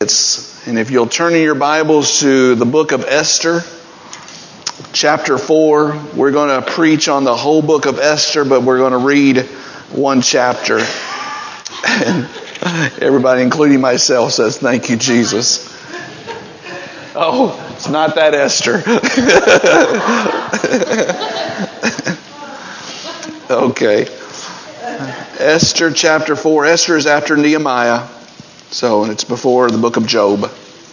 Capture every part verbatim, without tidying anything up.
it's, and if you'll turn in your Bibles to the book of Esther, chapter four, we're going to preach on the whole book of Esther, but we're going to read one chapter. And everybody, including myself, says, "Thank you, Jesus." Oh, it's not that Esther. Okay. Esther chapter four. Esther is after Nehemiah. So, and it's before the book of Job.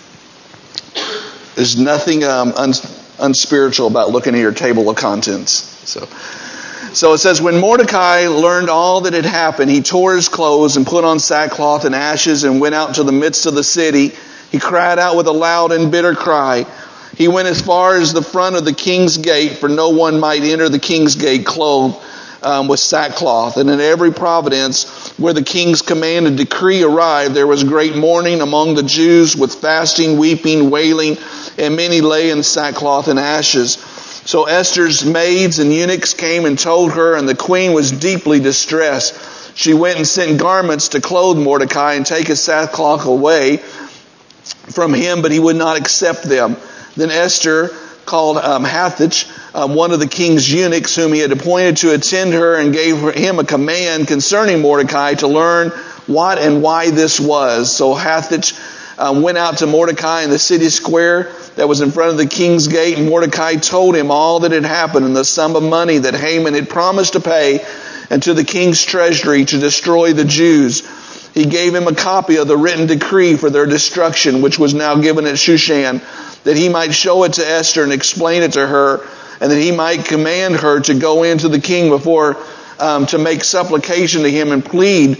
There's nothing um, un, unspiritual about looking at your table of contents. So, so it says, when Mordecai learned all that had happened, he tore his clothes and put on sackcloth and ashes and went out to the midst of the city. He cried out with a loud and bitter cry. He went as far as the front of the king's gate, for no one might enter the king's gate clothed um, with sackcloth. And in every province where the king's command and decree arrived, there was great mourning among the Jews with fasting, weeping, wailing, and many lay in sackcloth and ashes. So Esther's maids and eunuchs came and told her, and the queen was deeply distressed. She went and sent garments to clothe Mordecai and take his sackcloth away from him, but he would not accept them. Then Esther called um, Hathach, um, one of the king's eunuchs, whom he had appointed to attend her, and gave him a command concerning Mordecai to learn what and why this was. So Hathach um, went out to Mordecai in the city square that was in front of the king's gate, and Mordecai told him all that had happened and the sum of money that Haman had promised to pay into the king's treasury to destroy the Jews. He gave him a copy of the written decree for their destruction, which was now given at Shushan, that he might show it to Esther and explain it to her, and that he might command her to go into the king before, um, to make supplication to him and plead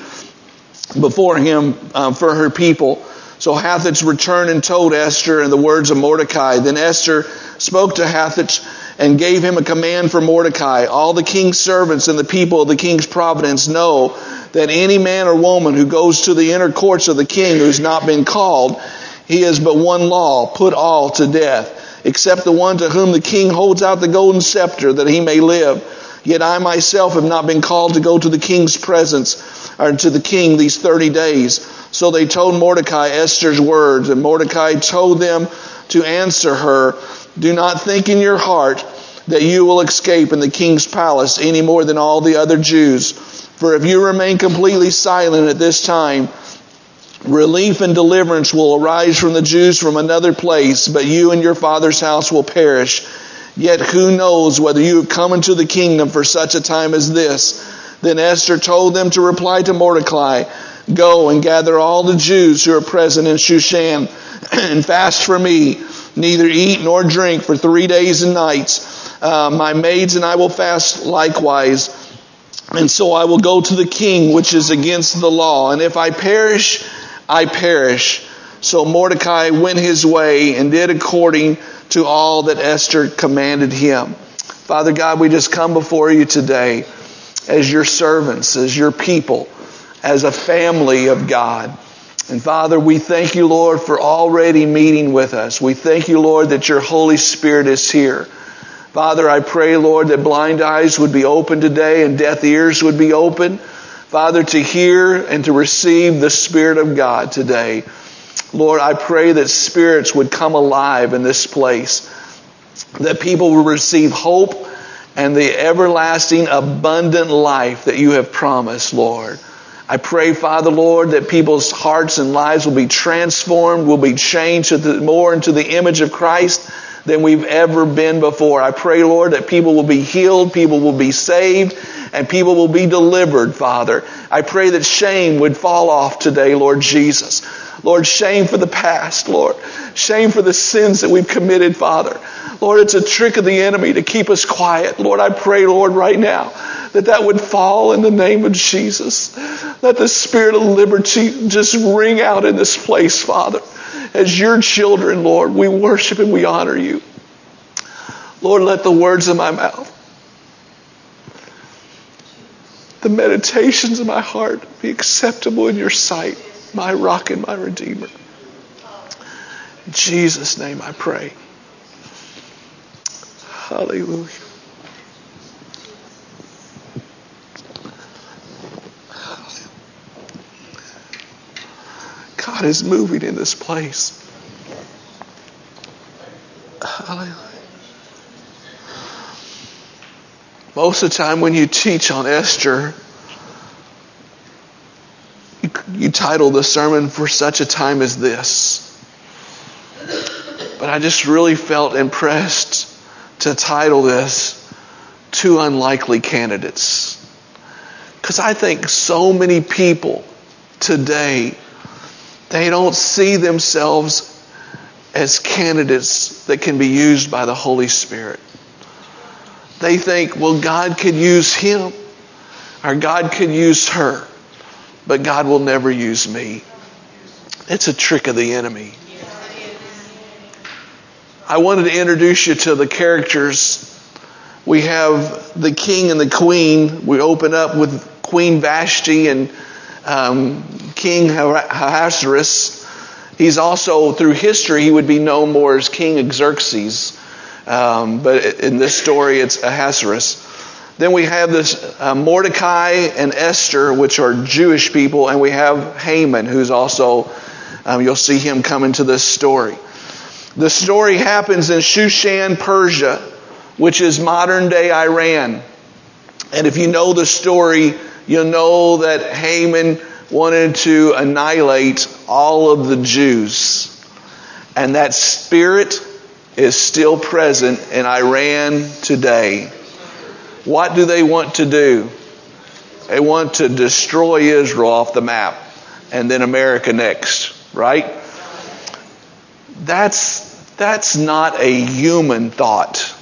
before him um, for her people. So Hathach returned and told Esther in the words of Mordecai. Then Esther spoke to Hathach and gave him a command for Mordecai. All the king's servants and the people of the king's province know that any man or woman who goes to the inner courts of the king who has not been called, he has but one law: put all to death, except the one to whom the king holds out the golden scepter, that he may live. Yet I myself have not been called to go to the king's presence, or to the king, these thirty days. So they told Mordecai Esther's words, and Mordecai told them to answer her, "Do not think in your heart that you will escape in the king's palace any more than all the other Jews. For if you remain completely silent at this time, relief and deliverance will arise from the Jews from another place, but you and your father's house will perish. Yet who knows whether you have come into the kingdom for such a time as this?" Then Esther told them to reply to Mordecai, "Go and gather all the Jews who are present in Shushan and fast for me. Neither eat nor drink for three days and nights. Uh, my maids and I will fast likewise. And so I will go to the king, which is against the law. And if I perish, I perish." So Mordecai went his way and did according to all that Esther commanded him. Father God, we just come before you today as your servants, as your people, as a family of God. And Father, we thank you, Lord, for already meeting with us. We thank you, Lord, that your Holy Spirit is here. Father, I pray, Lord, that blind eyes would be open today and deaf ears would be open. Father, to hear and to receive the Spirit of God today. Lord, I pray that spirits would come alive in this place, that people will receive hope and the everlasting abundant life that you have promised, Lord. I pray, Father, Lord, that people's hearts and lives will be transformed, will be changed to the, more into the image of Christ than we've ever been before. I pray, Lord, that people will be healed, people will be saved, and people will be delivered, Father. I pray that shame would fall off today, Lord Jesus. Lord, shame for the past, Lord. Shame for the sins that we've committed, Father. Lord, it's a trick of the enemy to keep us quiet. Lord, I pray, Lord, right now that that would fall in the name of Jesus. Let the spirit of liberty just ring out in this place, Father. As your children, Lord, we worship and we honor you. Lord, let the words of my mouth, the meditations of my heart be acceptable in your sight, my rock and my redeemer. In Jesus' name I pray. Hallelujah. God, God is moving in this place. Most of the time when you teach on Esther, you, you title the sermon "For Such a Time as This." But I just really felt impressed to title this "Two Unlikely Candidates." Because I think so many people today, they don't see themselves as candidates that can be used by the Holy Spirit. They think, well, God could use him or God could use her, but God will never use me. It's a trick of the enemy. I wanted to introduce you to the characters. We have the king and the queen. We open up with Queen Vashti and um, King Ahasuerus. He's also, through history, he would be known more as King Xerxes. Um, but in this story, it's Ahasuerus. Then we have this uh, Mordecai and Esther, which are Jewish people. And we have Haman, who's also, um, you'll see him come into this story. The story happens in Shushan, Persia, which is modern-day Iran. And if you know the story, you'll know that Haman wanted to annihilate all of the Jews. And that spirit is still present in Iran today. What do they want to do? They want to destroy Israel off the map, and then America next, right? That's that's not a human thought.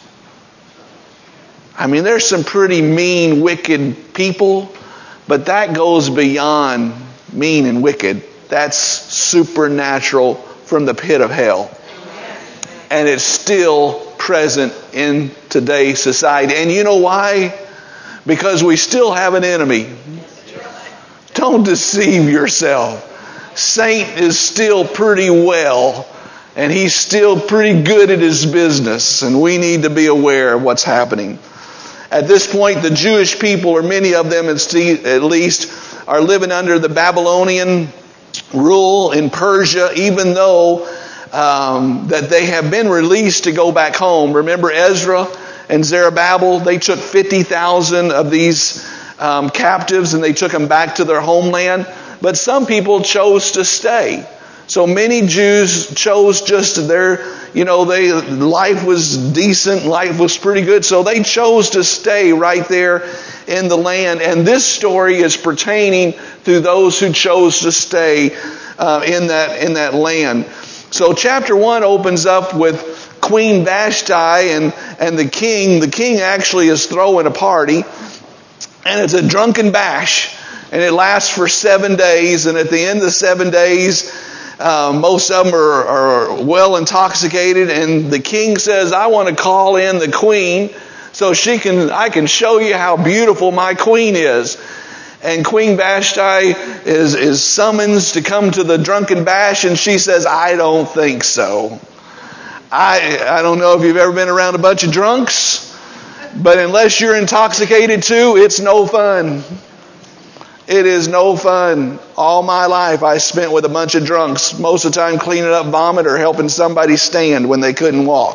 I mean, there's some pretty mean, wicked people, but that goes beyond mean and wicked. That's supernatural from the pit of hell. And it's still present in today's society. And you know why? Because we still have an enemy. Don't deceive yourself. Satan is still pretty well, and he's still pretty good at his business. And we need to be aware of what's happening. At this point, the Jewish people, or many of them at least, are living under the Babylonian rule in Persia, even though um, that they have been released to go back home. Remember Ezra and Zerubbabel? They took fifty thousand of these um, captives and they took them back to their homeland. But some people chose to stay. So many Jews chose just their, you know, they life was decent, life was pretty good. So they chose to stay right there in the land. And this story is pertaining to those who chose to stay uh, in that in that land. So chapter one opens up with Queen Vashti and, and the king. The king actually is throwing a party. And it's a drunken bash. And it lasts for seven days. And at the end of the seven days, Uh, most of them are, are well intoxicated, and the king says, I want to call in the queen so she can, I can show you how beautiful my queen is. And Queen Vashti is, is summoned to come to the drunken bash, and she says, I don't think so. I, I don't know if you've ever been around a bunch of drunks, but unless you're intoxicated too, it's no fun. It is no fun. All my life I spent with a bunch of drunks, most of the time cleaning up vomit or helping somebody stand when they couldn't walk.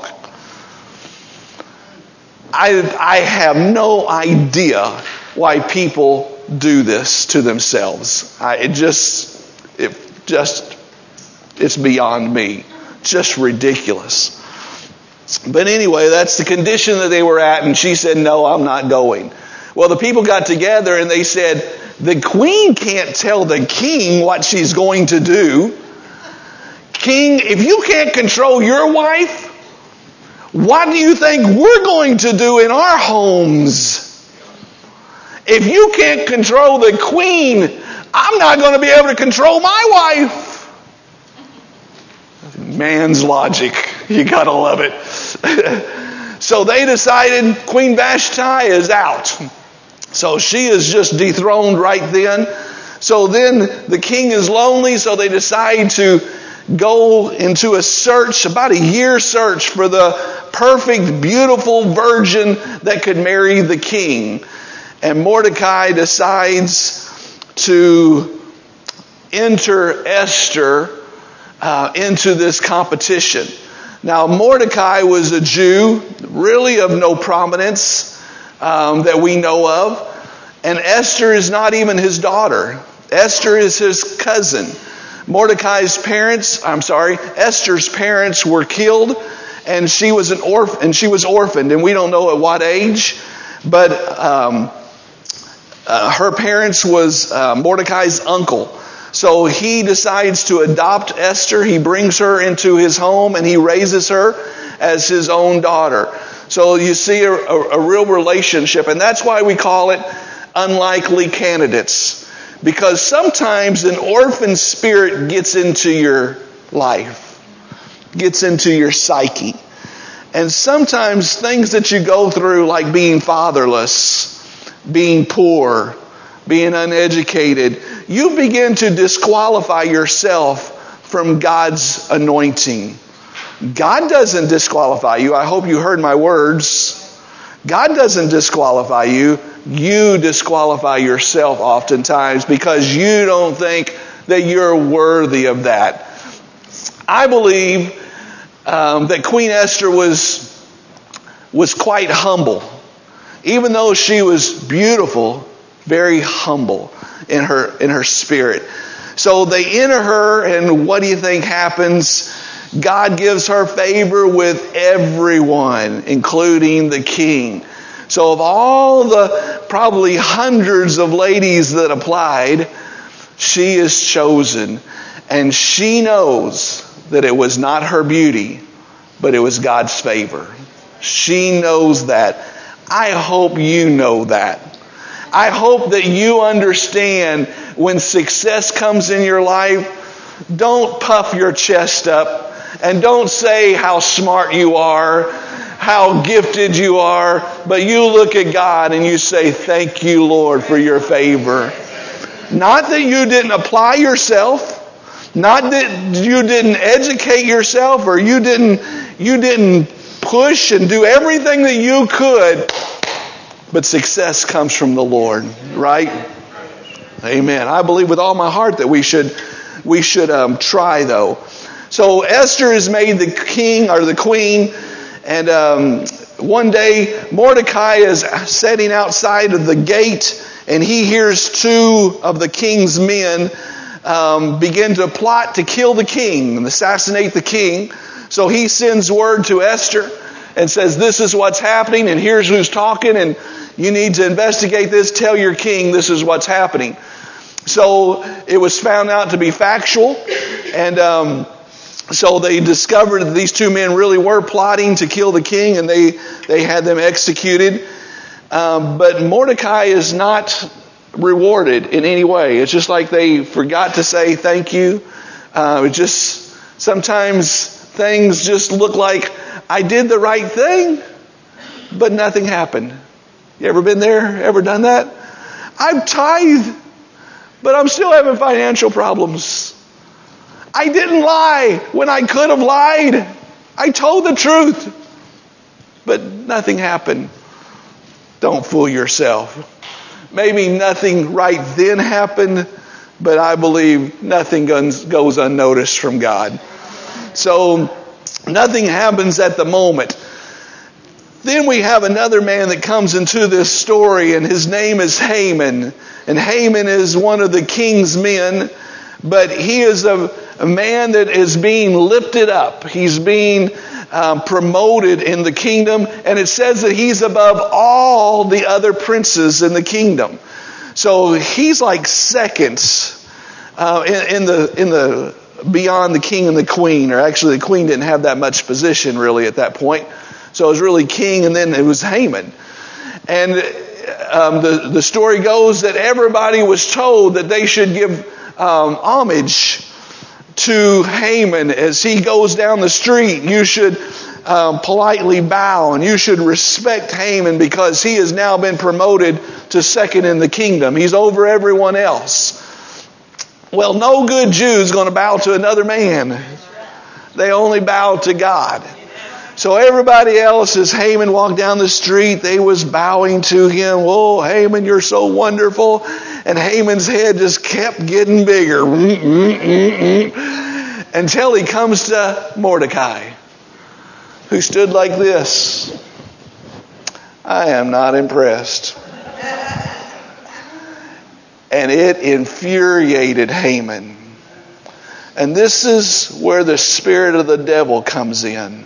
I, I have no idea why people do this to themselves. I, it just, it just, it's beyond me. Just ridiculous. But anyway, that's the condition that they were at, and she said, no, I'm not going. Well, the people got together and they said, the queen can't tell the king what she's going to do. King, if you can't control your wife, what do you think we're going to do in our homes? If you can't control the queen, I'm not going to be able to control my wife. Man's logic. You got to love it. So they decided Queen Vashti is out. So she is just dethroned right then. So then the king is lonely, so they decide to go into a search, about a year search for the perfect, beautiful virgin that could marry the king. And Mordecai decides to enter Esther uh, into this competition. Now, Mordecai was a Jew, really of no prominence um, that we know of. And Esther is not even his daughter. Esther is his cousin. Mordecai's parents, I'm sorry, Esther's parents were killed, and she was an orphan, and she was orphaned, and we don't know at what age, but um, uh, her parents was uh, Mordecai's uncle. So he decides to adopt Esther. He brings her into his home and he raises her as his own daughter. So you see a, a, a real relationship. And that's why we call it unlikely candidates. Because sometimes an orphan spirit gets into your life, gets into your psyche. And sometimes things that you go through, like being fatherless, being poor, being uneducated, you begin to disqualify yourself from God's anointing. God doesn't disqualify you. I hope you heard my words. God doesn't disqualify you. You disqualify yourself oftentimes because you don't think that you're worthy of that. I believe um, that Queen Esther was, was quite humble. Even though she was beautiful, very humble in her in her spirit. So they enter her, and what do you think happens? God gives her favor with everyone, including the king. So of all the probably hundreds of ladies that applied, she is chosen. And she knows that it was not her beauty, but it was God's favor. She knows that. I hope you know that. I hope that you understand when success comes in your life, don't puff your chest up and don't say how smart you are, how gifted you are, but you look at God and you say, thank you, Lord, for your favor. Not that you didn't apply yourself, not that you didn't educate yourself or you didn't, you didn't push and do everything that you could. But success comes from the Lord, right? Amen. I believe with all my heart that we should we should um, try, though. So Esther is made the king or the queen, and um, one day Mordecai is sitting outside of the gate, and he hears two of the king's men um, begin to plot to kill the king and assassinate the king. So he sends word to Esther and says, this is what's happening, and here's who's talking, and you need to investigate this. Tell your king this is what's happening. So it was found out to be factual, and um, so they discovered that these two men really were plotting to kill the king, and they, they had them executed. Um, but Mordecai is not rewarded in any way. It's just like they forgot to say thank you. Uh, it just sometimes things just look like I did the right thing, but nothing happened. You ever been there? Ever done that? I've tithed, but I'm still having financial problems. I didn't lie when I could have lied. I told the truth, but nothing happened. Don't fool yourself. Maybe nothing right then happened, but I believe nothing goes unnoticed from God. So nothing happens at the moment. Then we have another man that comes into this story, and his name is Haman. And Haman is one of the king's men, but he is a, a man that is being lifted up. He's being um, promoted in the kingdom, and it says that he's above all the other princes in the kingdom. So he's like seconds uh, in, in the in the beyond the king and the queen, or actually the queen didn't have that much position really at that point. So it was really king, and then it was Haman. And um, the, the story goes that everybody was told that they should give um, homage to Haman as he goes down the street. You should um, politely bow, and you should respect Haman because he has now been promoted to second in the kingdom. He's over everyone else. Well, no good Jew is going to bow to another man. They only bow to God. So everybody else, as Haman walked down the street, they was bowing to him. Oh, Haman, you're so wonderful. And Haman's head just kept getting bigger. And until he comes to Mordecai, who stood like this. I am not impressed. And it infuriated Haman. And this is where the spirit of the devil comes in.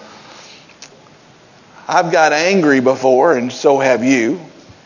I've got angry before, and so have you.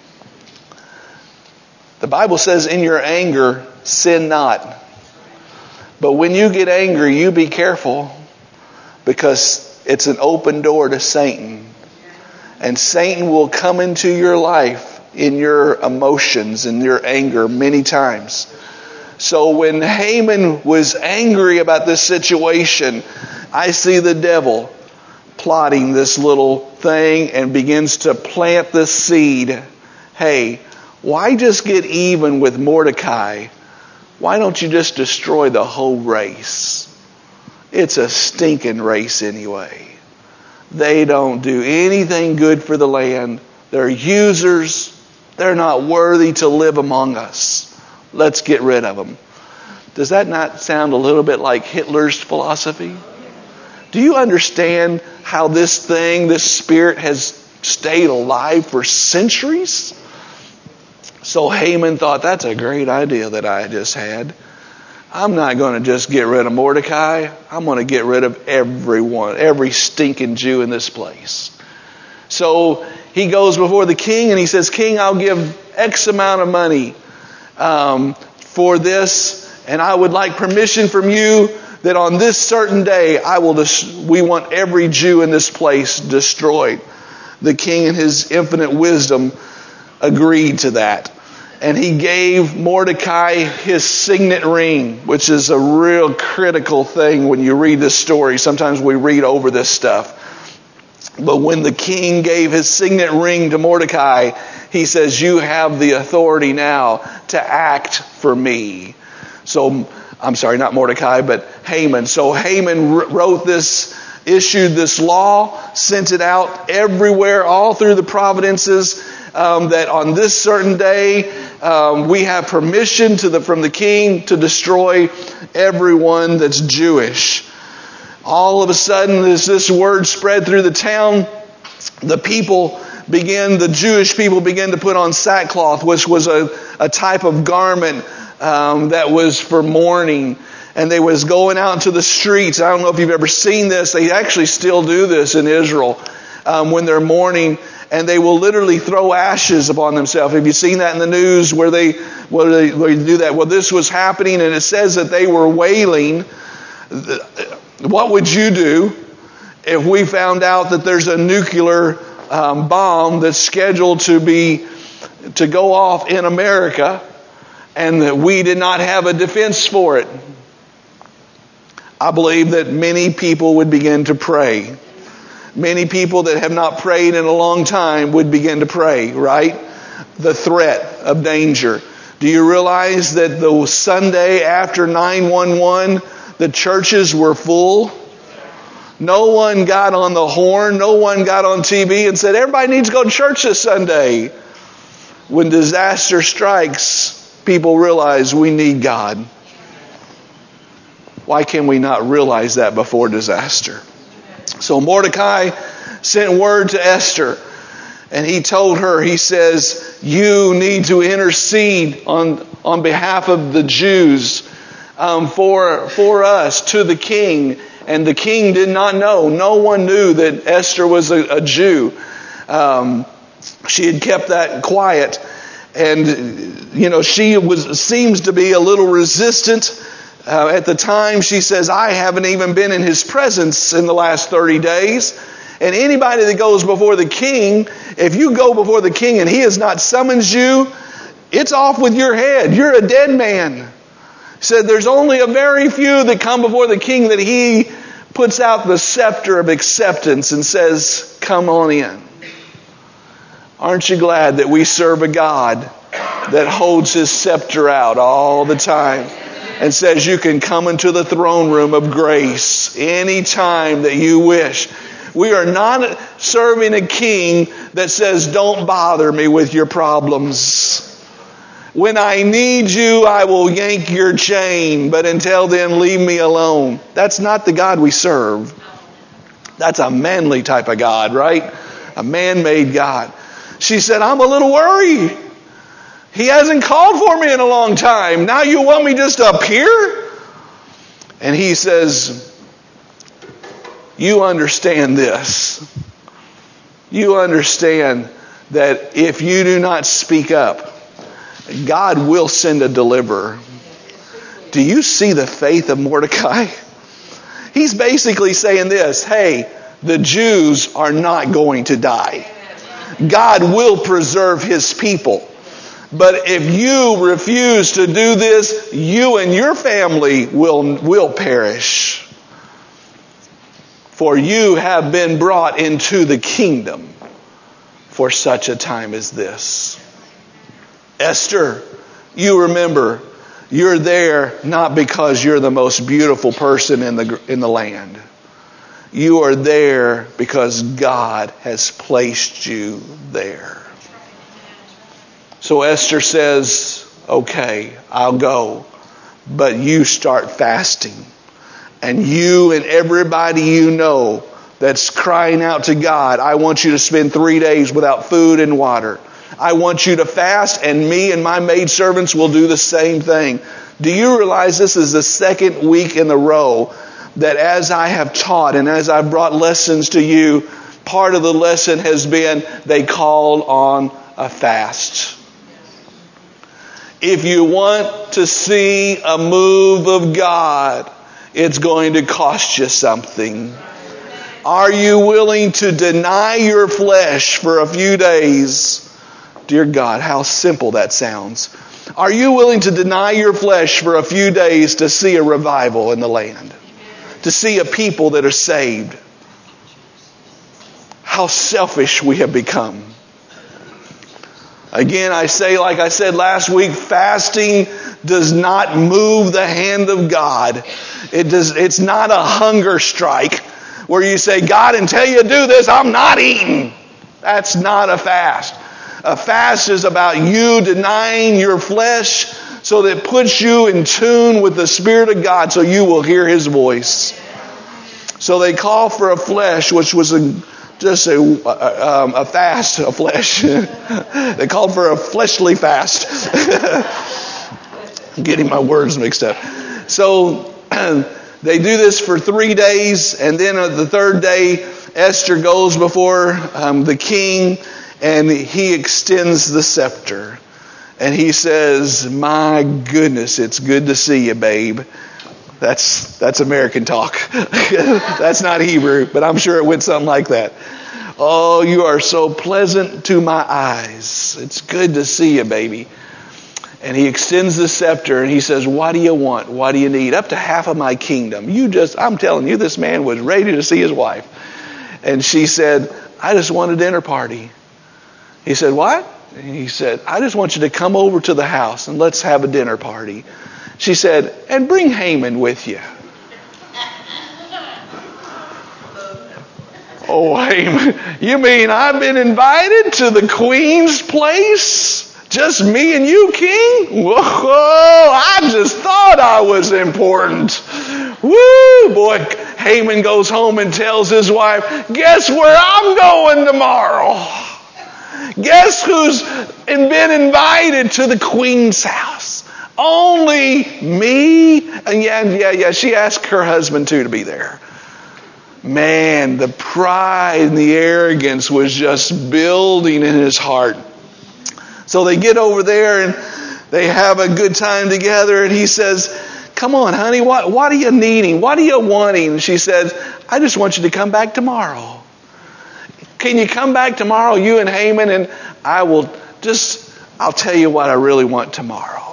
The Bible says, in your anger, sin not. But when you get angry, you be careful, because it's an open door to Satan. And Satan will come into your life in your emotions and your anger many times. So when Haman was angry about this situation, I see the devil plotting this little thing and begins to plant this seed. Hey, why just get even with Mordecai? Why don't you just destroy the whole race? It's a stinking race anyway. They don't do anything good for the land. They're users. They're not worthy to live among us. Let's get rid of them. Does that not sound a little bit like Hitler's philosophy? Do you understand how this thing, this spirit has stayed alive for centuries? So Haman thought, that's a great idea that I just had. I'm not going to just get rid of Mordecai. I'm going to get rid of everyone, every stinking Jew in this place. So he goes before the king and he says, King, I'll give X amount of money um, for this. And I would like permission from you that on this certain day, I will. Dis- we want every Jew in this place destroyed. The king in his infinite wisdom agreed to that. And he gave Mordecai his signet ring, which is a real critical thing when you read this story. Sometimes we read over this stuff. But when the king gave his signet ring to Mordecai, he says, you have the authority now to act for me. So, I'm sorry, not Mordecai, but Haman. So Haman wrote this, issued this law, sent it out everywhere, all through the provinces, um, that on this certain day, um, we have permission to the, from the king to destroy everyone that's Jewish. All of a sudden, as this word spread through the town, the people began, the Jewish people began to put on sackcloth, which was a, a type of garment um, that was for mourning. And they was going out into the streets. I don't know if you've ever seen this. They actually still do this in Israel um, when they're mourning. And they will literally throw ashes upon themselves. Have you seen that in the news where they, where they, where they do that? Well, this was happening, and it says that they were wailing. What would you do if we found out that there's a nuclear um, bomb that's scheduled to be to go off in America, and that we did not have a defense for it? I believe that many people would begin to pray. Many people that have not prayed in a long time would begin to pray, right? The threat of danger. Do you realize that the Sunday after nine one one, the churches were full? No one got on the horn. No one got on T V and said, everybody needs to go to church this Sunday. When disaster strikes, people realize we need God. Why can we not realize that before disaster? So Mordecai sent word to Esther, and he told her, he says, you need to intercede on, on behalf of the Jews um, for, for us to the king. And the king did not know. No one knew that Esther was a, a Jew. Um, she had kept that quiet. And, you know, she was seems to be a little resistant. Uh, at the time, she says, I haven't even been in his presence in the last thirty days. And anybody that goes before the king, if you go before the king and he has not summoned you, it's off with your head. You're a dead man. He said there's only a very few that come before the king that he puts out the scepter of acceptance and says, come on in. Aren't you glad that we serve a God that holds his scepter out all the time and says you can come into the throne room of grace anytime that you wish? We are not serving a king that says, don't bother me with your problems. When I need you, I will yank your chain, but until then, leave me alone. That's not the God we serve. That's a manly type of God, right? A man-made God. She said, I'm a little worried. He hasn't called for me in a long time. Now you want me just to appear? And he says, you understand this. You understand that if you do not speak up, God will send a deliverer. Do you see the faith of Mordecai? He's basically saying this, hey, the Jews are not going to die. God will preserve his people. But if you refuse to do this, you and your family will, will perish. For you have been brought into the kingdom for such a time as this. Esther, you remember, you're there not because you're the most beautiful person in the, in the land. You are there because God has placed you there. So Esther says, okay, I'll go, but you start fasting. And you and everybody you know that's crying out to God, I want you to spend three days without food and water. I want you to fast, and me and my maidservants will do the same thing. Do you realize this is the second week in a row that as I have taught and as I've brought lessons to you, part of the lesson has been they called on a fast. If you want to see a move of God, it's going to cost you something. Are you willing to deny your flesh for a few days? Dear God, how simple that sounds. Are you willing to deny your flesh for a few days to see a revival in the land? To see a people that are saved? How selfish we have become. Again, I say, like I said last week, fasting does not move the hand of God. It does, it's not a hunger strike where you say, God, until you do this, I'm not eating. That's not a fast. A fast is about you denying your flesh so that it puts you in tune with the Spirit of God so you will hear His voice. So they call for a flesh, which was a, just a, um, a fast, a flesh. They called for a fleshly fast. I'm getting my words mixed up. So they do this for three days, and then on the third day, Esther goes before um, the king, and he extends the scepter. And he says, my goodness, it's good to see you, babe. That's that's American talk. That's not Hebrew, but I'm sure it went something like that. Oh, you are so pleasant to my eyes. It's good to see you, baby. And he extends the scepter and he says, what do you want? What do you need? Up to half of my kingdom. You just, I'm telling you, this man was ready to see his wife. And she said, I just want a dinner party. He said, what? And he said, I just want you to come over to the house and let's have a dinner party. She said, and bring Haman with you. Oh, Haman, you mean I've been invited to the queen's place? Just me and you, king? Whoa, I just thought I was important. Woo, boy. Haman goes home and tells his wife, guess where I'm going tomorrow? Guess who's been invited to the queen's house? Only me. And yeah, yeah, yeah. She asked her husband too to be there. Man, the pride and the arrogance was just building in his heart. So they get over there and they have a good time together. And he says, come on, honey, what, what are you needing? What are you wanting? And she says, I just want you to come back tomorrow. Can you come back tomorrow, you and Haman? And I will just, I'll tell you what I really want tomorrow.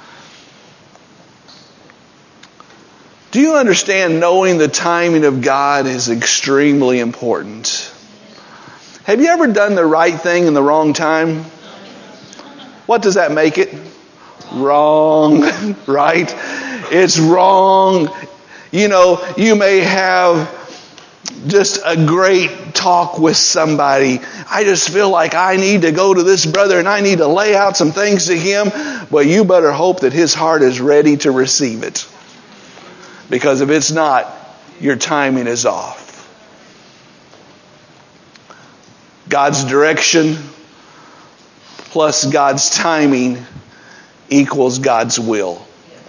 Do you understand knowing the timing of God is extremely important? Have you ever done the right thing in the wrong time? What does that make it? Wrong, right? It's wrong. You know, you may have just a great talk with somebody. I just feel like I need to go to this brother and I need to lay out some things to him. Well, you better hope that his heart is ready to receive it. Because if it's not, your timing is off. God's direction plus God's timing equals God's will.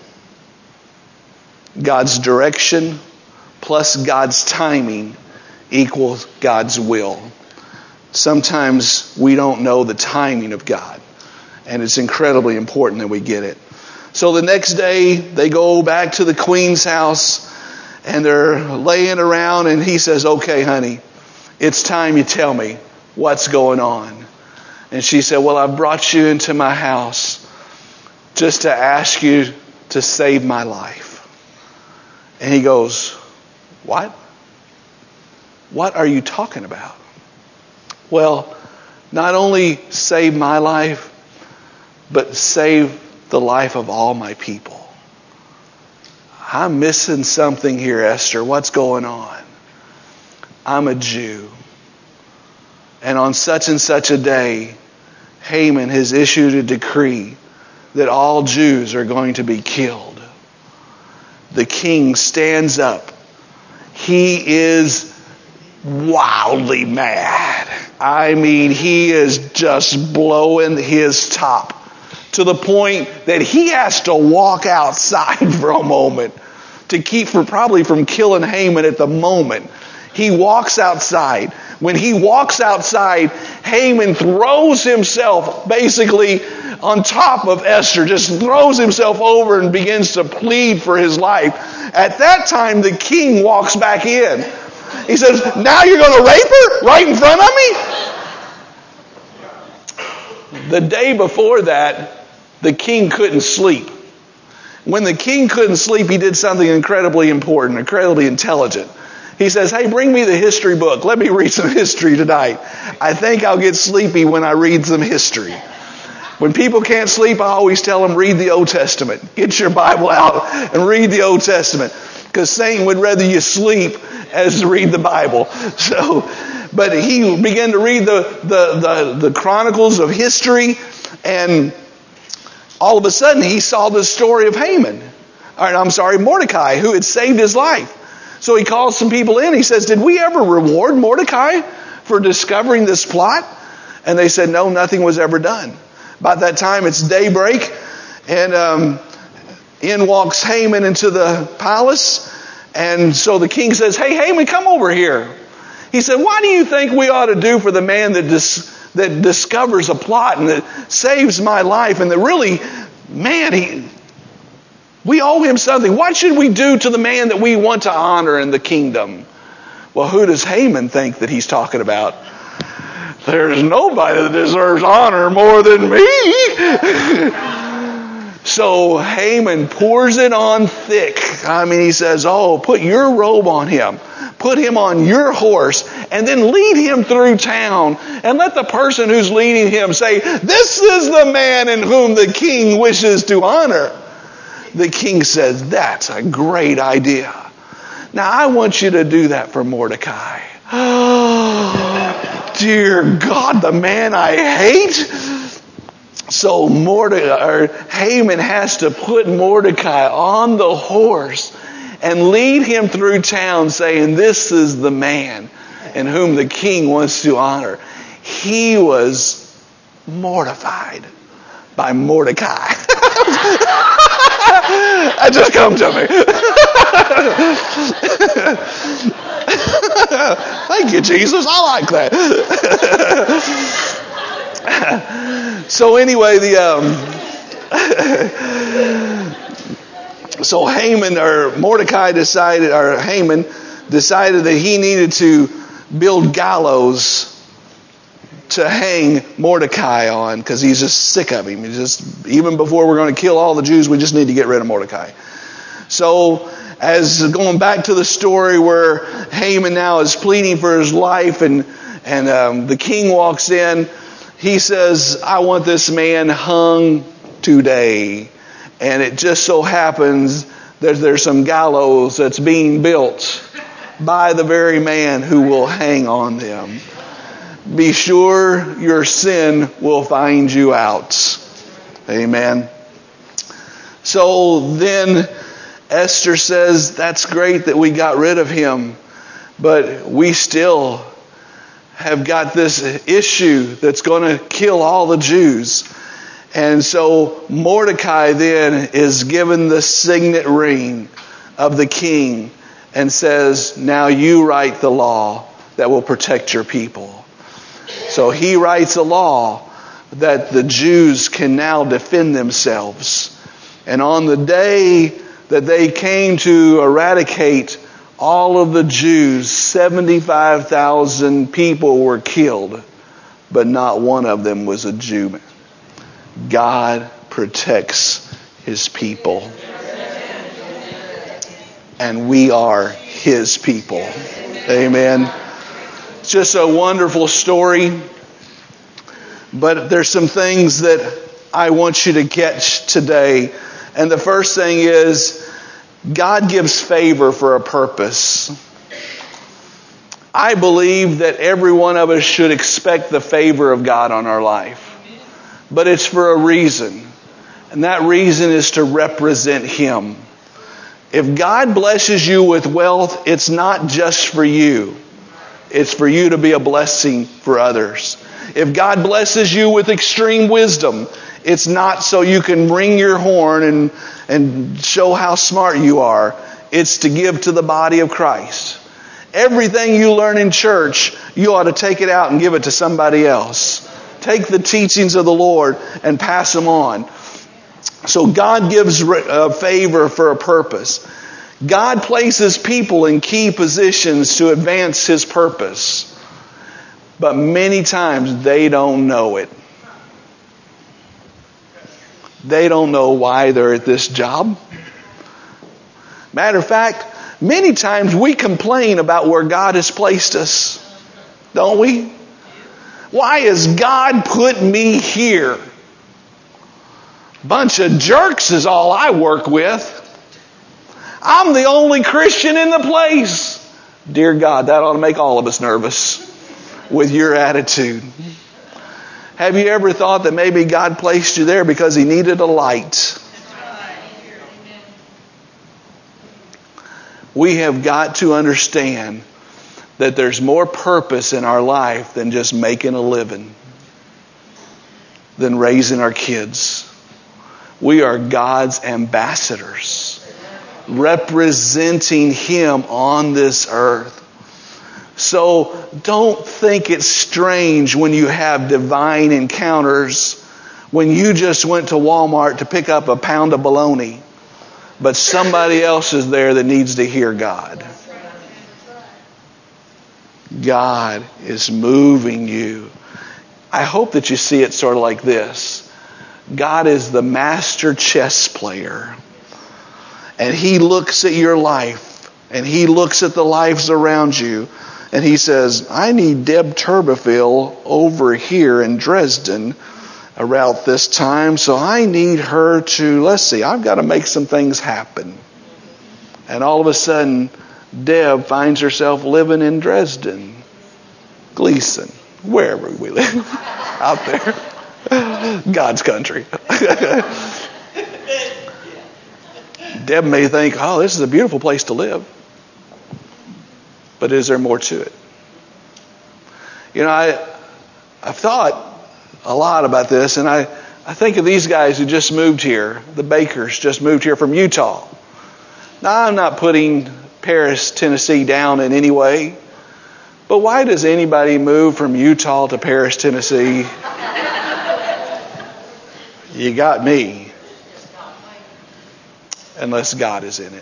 God's direction plus God's timing equals God's will. Sometimes we don't know the timing of God, and it's incredibly important that we get it. So the next day, they go back to the queen's house, and they're laying around, and he says, okay, honey, it's time you tell me what's going on. And she said, well, I brought you into my house just to ask you to save my life. And he goes, what? What are you talking about? Well, not only save my life, but save the life of all my people. I'm missing something here, Esther. What's going on? I'm a Jew. And on such and such a day, Haman has issued a decree that all Jews are going to be killed. The king stands up. He is wildly mad. I mean, he is just blowing his top to the point that he has to walk outside for a moment to keep from probably from killing Haman at the moment. He walks outside. When he walks outside, Haman throws himself basically on top of Esther, just throws himself over and begins to plead for his life. At that time, the king walks back in. He says, now you're going to rape her right in front of me? The day before that, the king couldn't sleep. When the king couldn't sleep, he did something incredibly important, incredibly intelligent. He says, hey, bring me the history book. Let me read some history tonight. I think I'll get sleepy when I read some history. When people can't sleep, I always tell them, read the Old Testament. Get your Bible out and read the Old Testament. Because Satan would rather you sleep as to read the Bible. So, but he began to read the, the, the, the chronicles of history, and all of a sudden he saw the story of Haman. Or, I'm sorry, Mordecai, who had saved his life. So he calls some people in. He says, did we ever reward Mordecai for discovering this plot? And they said, no, nothing was ever done. About that time, it's daybreak. And um, in walks Haman into the palace. And so the king says, hey, Haman, come over here. He said, what do you think we ought to do for the man that dis- that discovers a plot and that saves my life? And that really, man, he... we owe him something. What should we do to the man that we want to honor in the kingdom? Well, who does Haman think that he's talking about? There's nobody that deserves honor more than me. So Haman pours it on thick. I mean, he says, oh, put your robe on him. Put him on your horse and then lead him through town. And let the person who's leading him say, this is the man in whom the king wishes to honor. The king says, that's a great idea. Now, I want you to do that for Mordecai. Oh, dear God, the man I hate. So Mordecai, or Haman has to put Mordecai on the horse and lead him through town saying, this is the man in whom the king wants to honor. He was mortified by Mordecai. That just come to me. Thank you, Jesus. I like that. So anyway, the um, so Haman or Mordecai decided, or Haman decided that he needed to build gallows to hang Mordecai on, because he's just sick of him. He's just, even before we're going to kill all the Jews, we just need to get rid of Mordecai. So, as going back to the story where Haman now is pleading for his life, and and um, the king walks in, he says, I want this man hung today. And it just so happens that there's some gallows that's being built by the very man who will hang on them. Be sure your sin will find you out. Amen. So then Esther says, that's great that we got rid of him, but we still have got this issue that's going to kill all the Jews. And so Mordecai then is given the signet ring of the king and says, now you write the law that will protect your people. So he writes a law that the Jews can now defend themselves. And on the day that they came to eradicate all of the Jews, seventy-five thousand people were killed, but not one of them was a Jew. God protects his people. And we are his people. Amen. It's just a wonderful story. But there's some things that I want you to get today. And the first thing is, God gives favor for a purpose. I believe that every one of us should expect the favor of God on our life. But it's for a reason. And that reason is to represent him. If God blesses you with wealth, it's not just for you. It's for you to be a blessing for others. If God blesses you with extreme wisdom, it's not so you can ring your horn and, and show how smart you are. It's to give to the body of Christ. Everything you learn in church, you ought to take it out and give it to somebody else. Take the teachings of the Lord and pass them on. So God gives a favor for a purpose. God places people in key positions to advance his purpose. But many times they don't know it. They don't know why they're at this job. Matter of fact, many times we complain about where God has placed us. Don't we? Why has God put me here? Bunch of jerks is all I work with. I'm the only Christian in the place. Dear God, that ought to make all of us nervous with your attitude. Have you ever thought that maybe God placed you there because he needed a light? We have got to understand that there's more purpose in our life than just making a living, than raising our kids. We are God's ambassadors, representing him on this earth. So don't think it's strange when you have divine encounters, when you just went to Walmart to pick up a pound of bologna, but somebody else is there that needs to hear God. God is moving you. I hope that you see it sort of like this. God is the master chess player. And he looks at your life. And he looks at the lives around you. And he says, I need Deb Turbeville over here in Dresden around this time. So I need her to, let's see, I've got to make some things happen. And all of a sudden, Deb finds herself living in Dresden, Gleason, wherever we live, out there, God's country. Deb may think, oh, this is a beautiful place to live. But is there more to it? You know, I, I've thought a lot about this, and I, I think of these guys who just moved here, the Bakers just moved here from Utah. Now, I'm not putting Paris, Tennessee down in any way, but why does anybody move from Utah to Paris, Tennessee? You got me. Unless God is in it.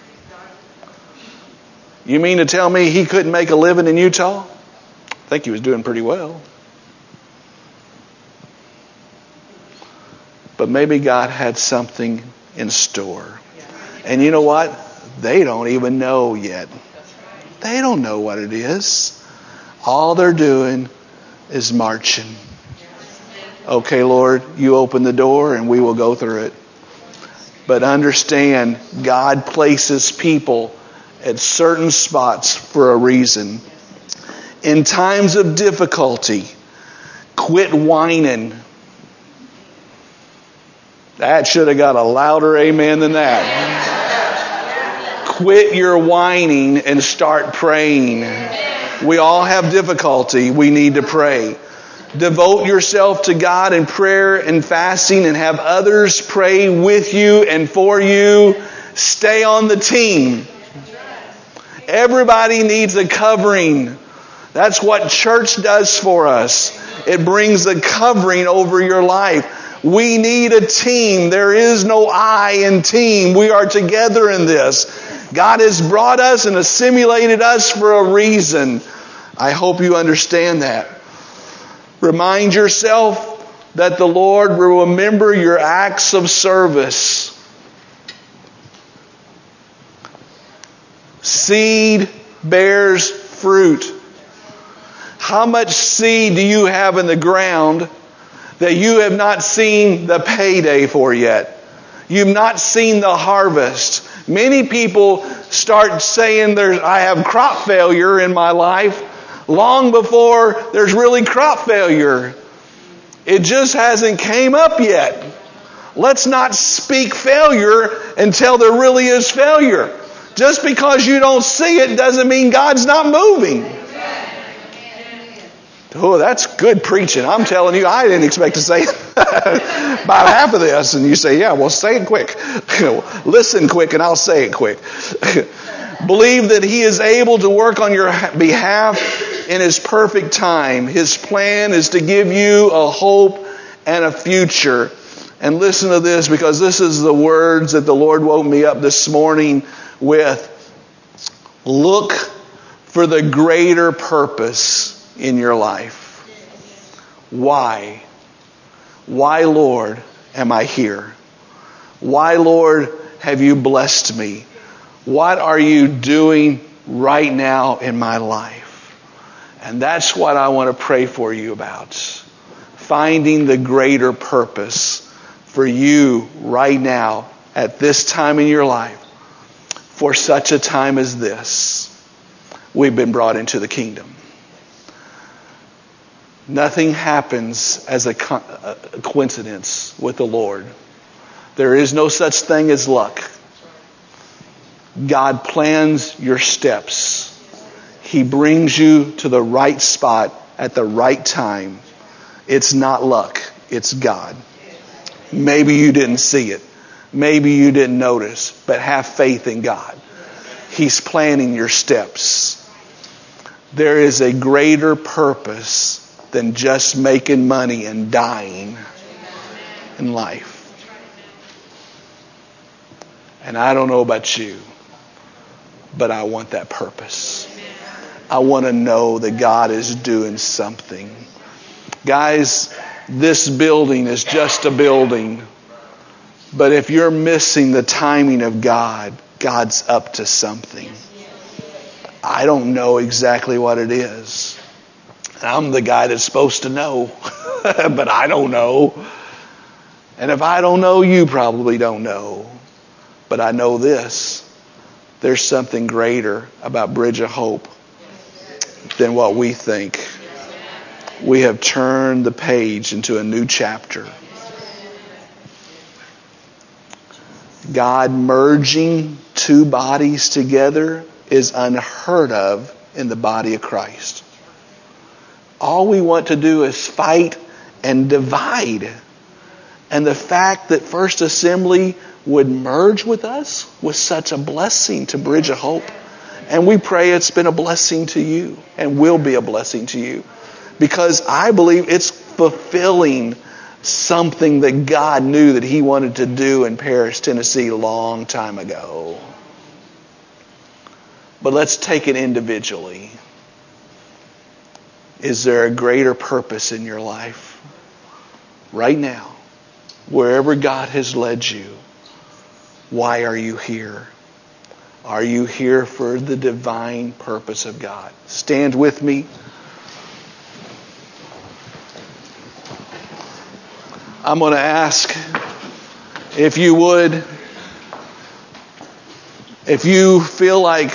You mean to tell me he couldn't make a living in Utah? I think he was doing pretty well. But maybe God had something in store. And you know what? They don't even know yet. They don't know what it is. All they're doing is marching. Okay, Lord, you open the door and we will go through it. But understand, God places people at certain spots for a reason. In times of difficulty, quit whining. That should have got a louder amen than that. Quit your whining and start praying. We all have difficulty. We need to pray. Devote yourself to God in prayer and fasting and have others pray with you and for you. Stay on the team. Everybody needs a covering. That's what church does for us. It brings a covering over your life. We need a team. There is no I in team. We are together in this. God has brought us and assimilated us for a reason. I hope you understand that. Remind yourself that the Lord will remember your acts of service. Seed bears fruit. How much seed do you have in the ground that you have not seen the payday for yet? You've not seen the harvest. Many people start saying, "There's, I have crop failure in my life," long before there's really crop failure. It just hasn't came up yet. Let's not speak failure until there really is failure. Just because you don't see it doesn't mean God's not moving. Oh, that's good preaching. I'm telling you, I didn't expect to say about half of this. And you say, yeah, well, say it quick. Listen quick and I'll say it quick. Believe that He is able to work on your behalf in His perfect time. His plan is to give you a hope and a future. And listen to this, because this is the words that the Lord woke me up this morning with. Look for the greater purpose in your life. Why? Why, Lord, am I here? Why, Lord, have you blessed me? What are you doing right now in my life? And that's what I want to pray for you about. Finding the greater purpose for you right now at this time in your life. For such a time as this, we've been brought into the kingdom. Nothing happens as a coincidence with the Lord. There is no such thing as luck. God plans your steps. He brings you to the right spot at the right time. It's not luck. It's God. Maybe you didn't see it. Maybe you didn't notice. But have faith in God. He's planning your steps. There is a greater purpose than just making money and dying in life. And I don't know about you, but I want that purpose. I want to know that God is doing something. Guys, this building is just a building. But if you're missing the timing of God, God's up to something. I don't know exactly what it is. I'm the guy that's supposed to know. But I don't know. And if I don't know, you probably don't know. But I know this. There's something greater about Bridge of Hope than what we think. We have turned the page into a new chapter. God merging two bodies together is unheard of in the body of Christ. All we want to do is fight and divide. And the fact that First Assembly would merge with us was such a blessing to Bridge of Hope. And we pray it's been a blessing to you and will be a blessing to you. Because I believe it's fulfilling something that God knew that He wanted to do in Paris, Tennessee a long time ago. But let's take it individually. Is there a greater purpose in your life? Right now, wherever God has led you, why are you here? Are you here for the divine purpose of God? Stand with me. I'm going to ask if you would If you feel like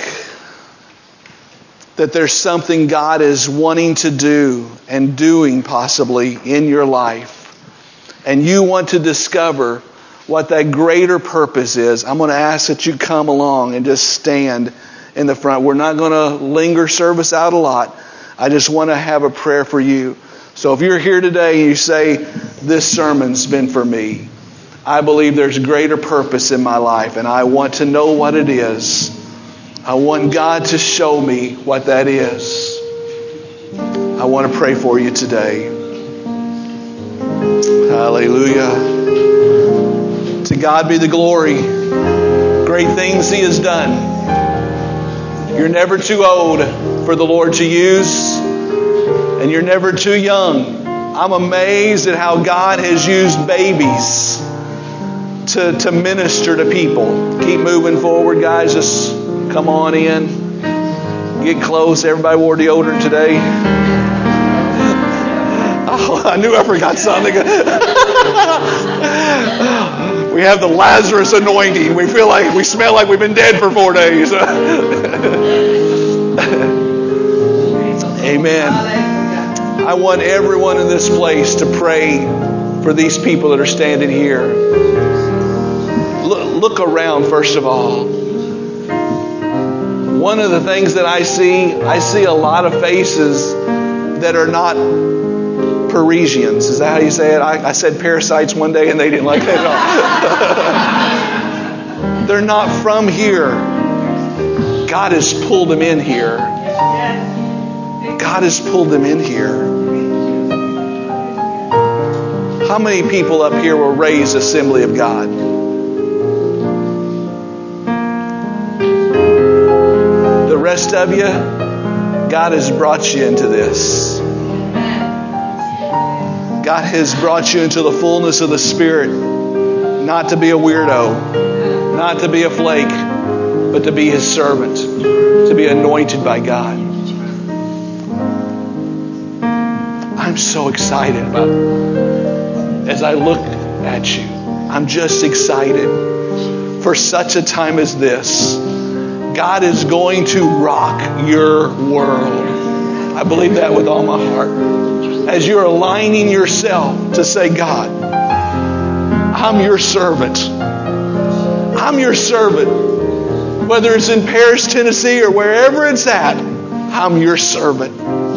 that there's something God is wanting to do and doing possibly in your life, and you want to discover what that greater purpose is, I'm going to ask that you come along and just stand in the front. We're not going to linger service out a lot. I just want to have a prayer for you. So if you're here today and you say, this sermon's been for me, I believe there's greater purpose in my life, and I want to know what it is. I want God to show me what that is. I want to pray for you today. Hallelujah. To God be the glory. Great things He has done. You're never too old for the Lord to use, and you're never too young. I'm amazed at how God has used babies to, to minister to people. Keep moving forward, guys. Just come on in. Get close. Everybody wore deodorant today. Oh, I knew I forgot something. We have the Lazarus anointing. We feel like we smell like we've been dead for four days. Amen. I want everyone in this place to pray for these people that are standing here. Look, look around, first of all. One of the things that I see, I see a lot of faces that are not Parisians. Is that how you say it? I, I said parasites one day and they didn't like that at all. They're not from here. God has pulled them in here. God has pulled them in here. How many people up here were raised Assembly of God? The rest of you, God has brought you into this. God has brought you into the fullness of the Spirit, not to be a weirdo, not to be a flake, but to be His servant, to be anointed by God. I'm so excited about it. As I look at you, I'm just excited for such a time as this. God is going to rock your world. I believe that with all my heart. As you're aligning yourself to say, God, I'm your servant. I'm your servant. Whether it's in Paris, Tennessee, or wherever it's at, I'm your servant.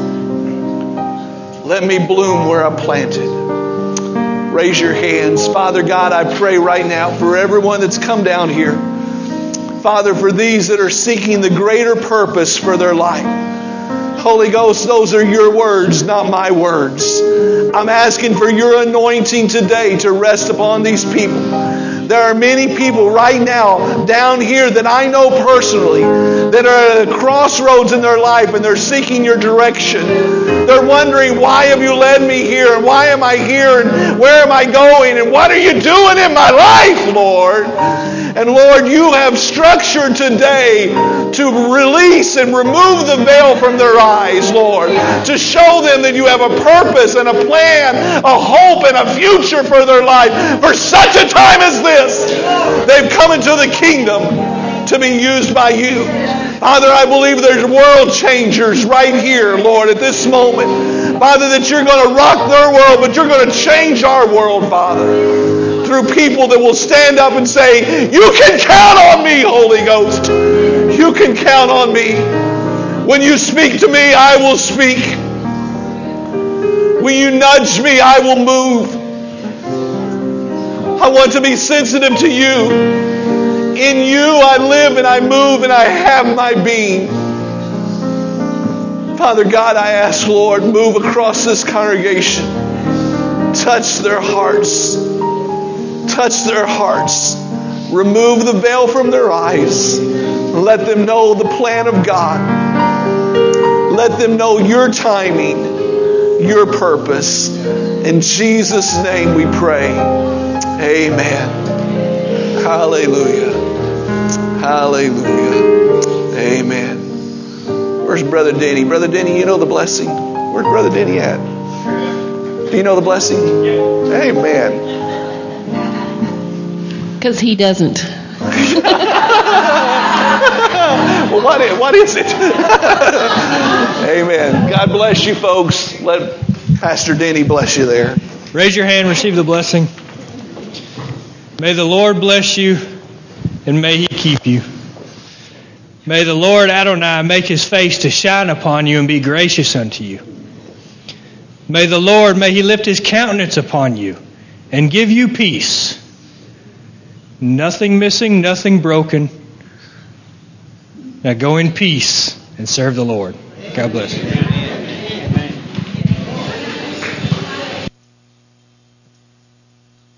Let me bloom where I'm planted. Raise your hands. Father God, I pray right now for everyone that's come down here. Father, for these that are seeking the greater purpose for their life. Holy Ghost, those are your words, not my words. I'm asking for your anointing today to rest upon these people. There are many people right now down here that I know personally that are at a crossroads in their life and they're seeking your direction. They're wondering, why have you led me here? And why am I here? And where am I going? And what are you doing in my life, Lord? And Lord, you have structured today to release and remove the veil from their eyes, Lord. To show them that you have a purpose and a plan, a hope and a future for their life. For such a time as this, they've come into the kingdom to be used by you. Father, I believe there's world changers right here, Lord, at this moment. Father, that you're going to rock their world, but you're going to change our world, Father. Through people that will stand up and say, you can count on me, Holy Ghost. You can count on me. When you speak to me, I will speak. When you nudge me, I will move. I want to be sensitive to you. In you I live and I move and I have my being. Father God, I ask, Lord, move across this congregation. Touch their hearts. Touch their hearts. Remove the veil from their eyes. Let them know the plan of God. Let them know your timing, your purpose. In Jesus' name we pray. Amen. Hallelujah. Hallelujah. Amen. Where's Brother Denny? Brother Denny, you know the blessing? Where's Brother Denny at? Do you know the blessing? Amen. Because he doesn't. what is, what is it? Amen. God bless you, folks. Let Pastor Denny bless you there. Raise your hand, receive the blessing. May the Lord bless you, and may He keep you. May the Lord Adonai make His face to shine upon you and be gracious unto you. May the Lord, may He lift His countenance upon you and give you peace. Nothing missing, nothing broken. Now go in peace and serve the Lord. God bless you.